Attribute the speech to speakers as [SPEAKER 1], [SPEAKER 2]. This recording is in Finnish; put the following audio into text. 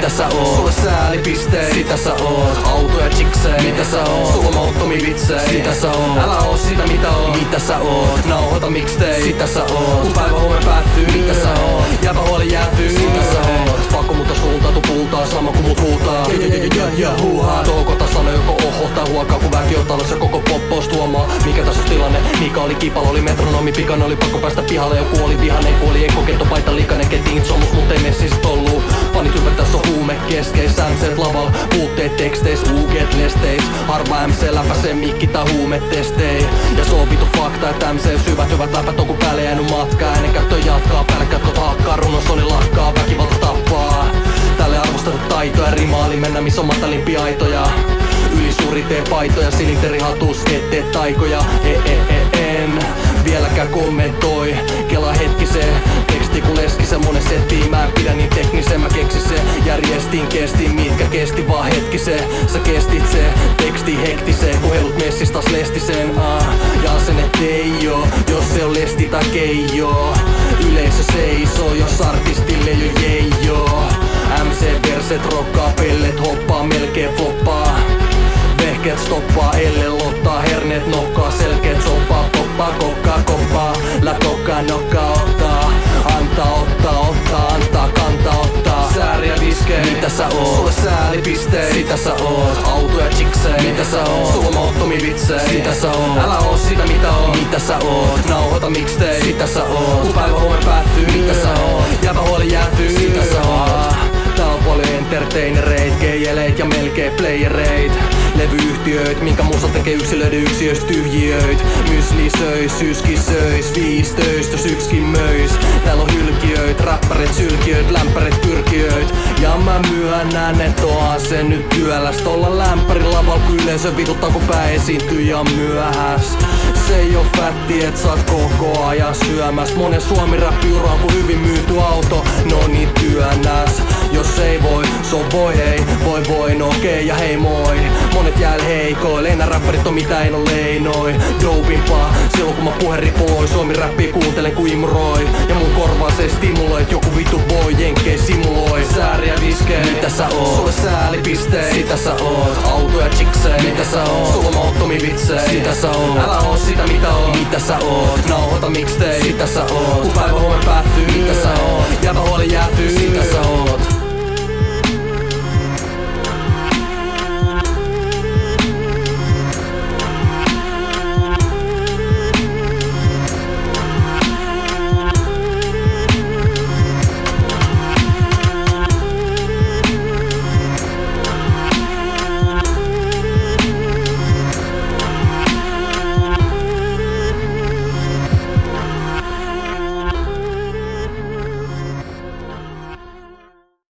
[SPEAKER 1] mitä sä oot? Sulle säälipisteet, sitä sä oot. Autoja chiksei, mitä sä oot? Sulla mauttomia vitsei, sitä sä oot. Älä oo sitä mitä oot, mitä sä oot? Nauhoita mixtape, sitä sä oot. Kun päivä huomen päättyy, mitä sä oot? Jääpä huoli jäätyy, sitä sä oot. Pakko mutta suuntautu pultaa, sama kun mut huutaa. Huuhaa, toukota sano joko oho tai huokaa, kun väki on talossa koko poppaus tuomaan. Mikä tässä on tilanne? Mika oli kipalo, oli metronomi, pikana oli pakko päästä pihalle. Joku oli vihanen, kuoli Eko, ketto, paita, likainen, ketiin, somus, mut ei messissä tollu. Fanit ympäri tässä on huume keskeis, MC't laval, puutteet teksteis, UG't lesteis. Harva MC läpäsee mikki tai huumetestei. Ja se on vitu fakta, että MC syvät hyvät läpät on kun päälle jäänyt matkaa. Ennen käyttö jatkaa, päälle käyttö hakkaa, runosoni lakkaa, väkivalta tappaa. Tälle arvostettu taitoja, rimaali mennä missä on matalimpia aitoja. Ylisuuri tee paitoja, silinterihatus, et tee taikoja. En vieläkään kommentoi, kelaa hetkiseen. Teksti kun leskisen monen settiin, mä en pidä niin teknisen, mä keksin se. Järjestin kestin, mitkä kesti vaan hetkiseen. Sä kestit se, teksti hektiseen, puhelut messis taas lestiseen. Ja asennet ei oo, jos se on lesti tai keijoo. Yleisö seisoo, jos artistille jo jeijoo. MC-verset rokkaa, pellet hoppaa, melkein floppaa. Vehkeet stoppaa, elle lottaa, herneet nokkaa, selkeet soppaa, poppaa, kokkaa, koppaa, kokkaa, nokkaa, ottaa, antaa, ottaa, antaa, kantaa, ottaa, sääriä viskee, mitä sä oot? Sulle säälipisteet, sitä sä oot, autoja chiksei, mitä sä oot? Sulla mauttomia vitsei, sitä sä oot, älä oo sitä mitä oot, mitä sä oot? Nauhoita mixtape, sitä sä oot, kun päivä huomen päättyy, mitä sä oot? Jääpä huoli jäätyy, sitä sä oot. Tää on paljon entertainereit, geijeleit ja melkein playereit. Levyyhtiöit, minkä musa tekee yksilöiden yksiöistä tyhjiöit. Mysli söis, syski söis, 15 jos yksikin möis. Täällä on hylkiöit, räppärit, sylkiöit, lämpärit, pyrkiöit. Ja mä myönnän, et oon se nyt työläst. Olla lämpärin laval, kun yleensä vituttaa kun pää esiintyy ja myöhäs. Se ei oo fätti, et saat koko ajan syömäs. Monen suomi-räppiura on kun hyvin myyty auto, no niin työnnäs. Jos ei voi, se on voi ei, voi, no okei ja hei moi. Monet jääl heikoille, enää räppärit on mitä en oo leinoi. Dopimpaa, silloin kun mä puhe ripoi. Suomi-räppiä kuuntelen ku imuroi. Ja mun korvaa se stimuloi, et joku vitu voi jenkkei simuloi. Sääriä viskee, mitä sä oot? Sulle säälipisteet, sitä sä oot. Autoja chiksei, mitä sä oot? Sulla mauttomia vitsei, sitä sä oot. Älä oo sitä mitä oot, mitä sä oot? Nauhoita mixtape, sitä sä oot. Kun päivä huomen päättyy, mitä sä oot? Jääpä huoli jäätyy, sitä sä oot.